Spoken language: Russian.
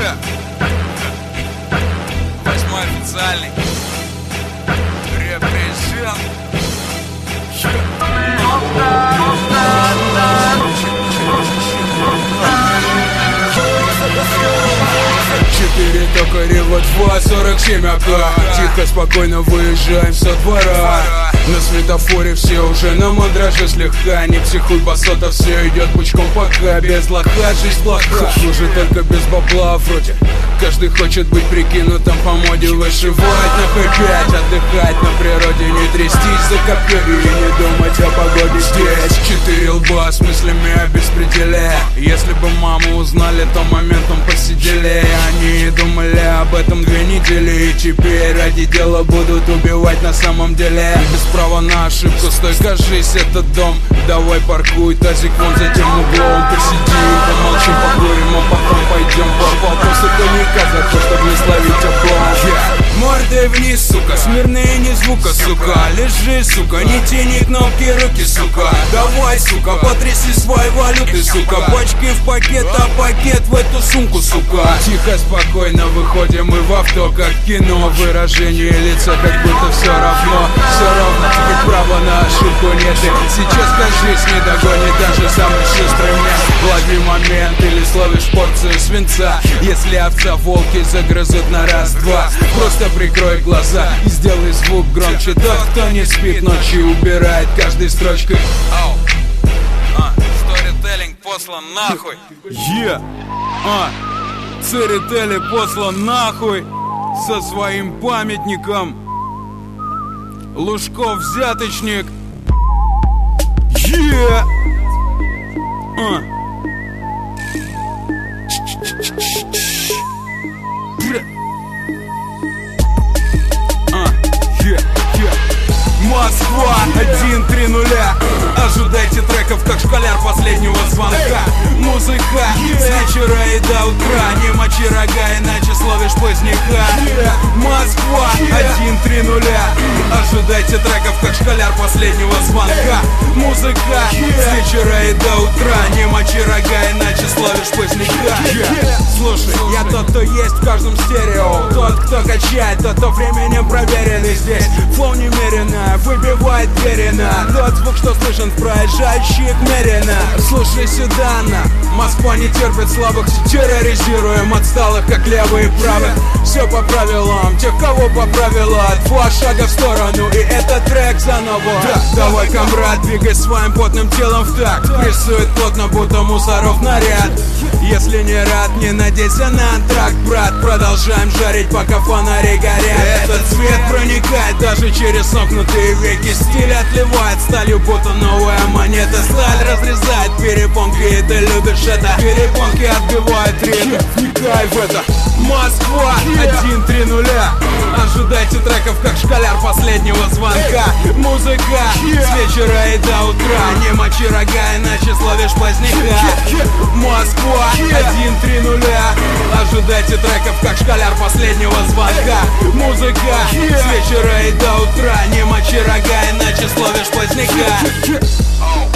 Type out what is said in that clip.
Восьмой официальный репрезент. Четыре токаря, вот 2,47 АК. Тихо, спокойно выезжаем со двора. На светофоре все уже на мандраже слегка. Не психуй, басота, все идет пучком пока. Без лоха, жизнь плоха. Хуже только без бабла вроде. Каждый хочет быть прикинутым по моде. Вышивать на П5, отдыхать на природе. Не трястись за копье и не думать о погоде здесь. Четыре лба с мыслями о беспределе. Если бы маму узнали, то моментом посидели. Они думали об этом 2 недели. И теперь ради дела будут убивать на самом деле. Без права на ошибку, стой, кажись, это дом. Давай паркуй тазик вон за тем углом. Посидим, помолчим, покурим, а потом пойдем по полкосу коньяка за то, чтобы не словить облом. Мордой вниз, сука, смирные ни звука, сука. Лежи, сука, не тяни кнопки руки, сука. Давай, сука, потряси свои валюты, сука. Пачки в пакет, а пакет в эту сумку, сука. Тихо, спокойно выходим мы в авто, как кино. Выражение лица, как будто все равно. Все равно, теперь права на ошибку нет. И сейчас, кажись, не догонит даже самый шустрый мне. Лови момент или словишь порцию свинца. Если овца волки загрызут на раз-два, просто прикрой глаза и сделай звук громче. Тот, кто не спит ночью, убирает каждой строчкой. Сторителлинг послан нахуй. Церетели послан нахуй со своим памятником. Лужков взяточник. Москва 1-3-0. Ожидайте треков, как школяр последнего звонка. Музыка с вечера и до утра. Не мочи рога, иначе словишь поздняка. Москва 1-3-0. Ожидайте треков, как школяр последнего звонка. Музыка с вечера и до утра. Не мочи рога, иначе словишь поздняка. Слушай, я тот, кто есть в каждом стерео. Тот, кто качает, тот, кто временем проверенный здесь. Флоу немерено, выбивает верено. Тот звук, что слышен в проезжающих мерено. Слушай сюда, Москва не терпит слабых. Терроризируем отсталых, как левые и правых. Все по правилам, тех, кого поправила. 2 шага в сторону, и этот трек заново. Давай, комрад, двигай своим потным телом в такт. Прессует плотно, будто мусоров наряд. Если не рад, не надейся на антракт, брат. Продолжаем жарить, пока фонари горят. Этот свет проникает даже через сомкнутые веки. Стиль отливает сталью, будто новая монета. Сталь разрезает перепонки, и ты любишь это. Перепонки отбивают ритм, вникай в это. Москва 1-3-0. Ожидайте треков, как школяр последнего звонка. Музыка с вечера и до утра. Не мочи рога, иначе словишь поздняка. Москва 1-3-0. Ожидайте треков, как школяр последнего звонка. Музыка с вечера и до утра. Не мочи рога, иначе словишь поздняка.